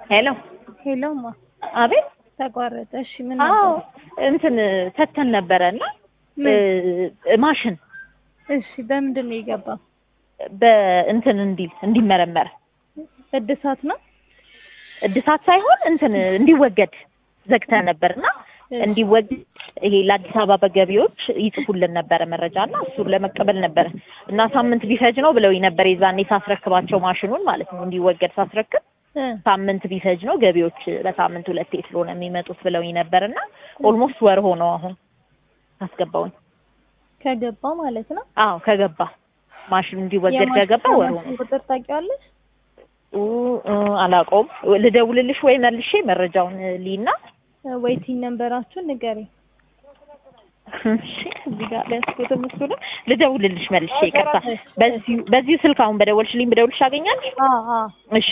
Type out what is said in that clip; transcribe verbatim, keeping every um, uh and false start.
ሄሎ ሄሎማ አቤት ተቋረጠ። እሺ ምን አዎ ነበር? እንትን ተተን ነበረና ማሽን እሺ በምንድን ነው የገባው? በእንትን እንዲል እንዲመረመር እድሳት ነው እድሳት ሳይሆን እንትን እንዲወገድ ዘግተን ነበርና እንዲወገድ ይሄ ለአዲስ አበባ በገቢዎች ይጽፉልን ነበር መረጃና እሱን ለመቀበል ነበር እና ሳምንት ቢፈጅ ነው ብለው ነበር የዛኔ ሳስረክባቸው ማሽኑን ማለት ነው እንዲወገድ ሳስረክብ ሳምንት ቢፈጅ ነው ገቢዎች በሳምንት ሁለቴ ስለሆነ የሚመጡት ብለው ነበርና ኦልሞስት ወር ሆኖ አሁን አስገባውኝ ከገባ ማለት ነው። አዎ ከገባ ማሽኑ እንዲወገድ ከገባ ወር ሆኖ ቁጥር ታውቂዋለሽ? ኡ አላውቀውም። ልደውልልሽ ወይ መልሼ መረጃውን ሊና ዌይቲንግ ነምበራችሁን ንገሪ። እሺ እዚህ ጋር ለስኩት መስሎ ልደውልልሽ መልሼ ይቀርታ። በዚህ በዚህ ስልክ አሁን በደወልሽልኝ በደውልሽ አገኛለሽ? አዎ አዎ። እሺ